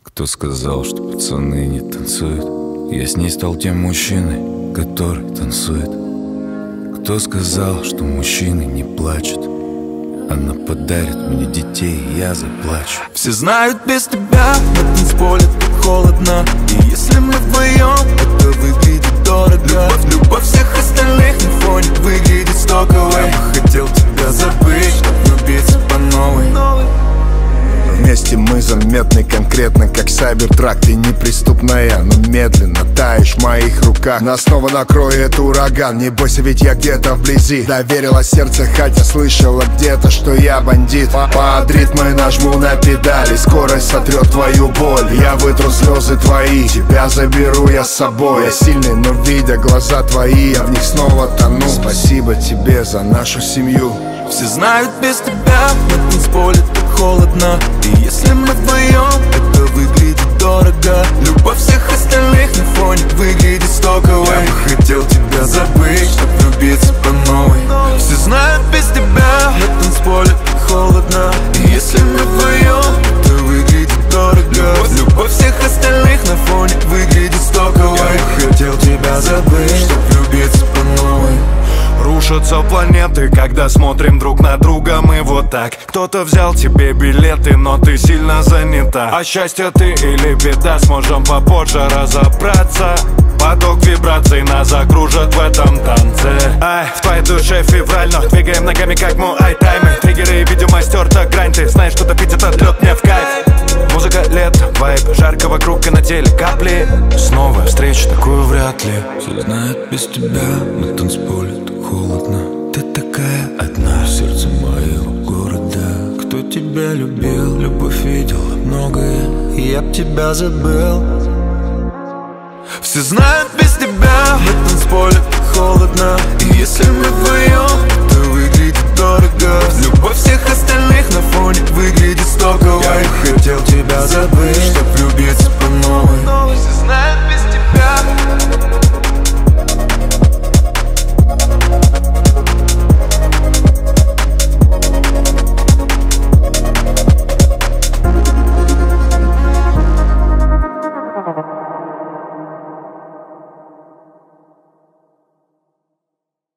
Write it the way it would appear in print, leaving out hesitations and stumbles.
Кто сказал, что пацаны не танцуют? Я с ней стал тем мужчиной, который танцует. Кто сказал, что мужчины не плачут? Она подарит мне детей, и я заплачу. Все знают, без тебя на танцполе так холодно. И если мы вдвоем, это выглядит дорого. Любовь всех остальных на фоне выглядит стоковой. Я бы хотел тебя забыть, чтоб влюбиться по новой. Вместе мы заметны конкретно, как сайбертрак. Ты неприступная, но медленно таешь в моих руках. Нас снова накроет ураган. Не бойся, ведь я где-то вблизи. Доверила сердце, хотя слышала где-то, что я бандит. Под ритмы нажму на педали, скорость сотрет твою боль. Я вытру слезы твои, тебя заберу я с собой. Я сильный, но видя глаза твои, я в них снова тону. Спасибо тебе за нашу семью. Все знают, без тебя на танцполе так холодно. И если мы вдвоем, это выглядит дорого. Любовь всех остальных на фоне выглядит стоковой. Я бы хотел тебя забыть, чтоб влюбиться по новой. Все знают, без тебя на танцполе так холодно. И если мы вдвоем, это выглядит дорого. Любовь всех остальных на фоне выглядит стоковой. Я бы хотел тебя забыть, чтоб влюбиться по новой. Рушатся планеты, когда смотрим друг на друга, мы вот так. Кто-то взял тебе билеты, но ты сильно занята. А счастье ты или беда, сможем попозже разобраться. Поток вибраций нас закружит в этом танце. Ай, в твоей душе февраль, но двигаем ногами как муай-таймы. Триггеры и видимо стерта грань, ты знаешь, что топить этот лед мне в кайф. Музыка, лето, вайб, жарко вокруг и на теле капли. Снова встречу такую вряд ли. Все знают, без тебя на танцполе так холодно. Ты такая одна в сердце моего города. Кто тебя любил, любовь видела многое, и я б тебя забыл. Все знают, без тебя на танцполе так холодно. И если мы вдвоем,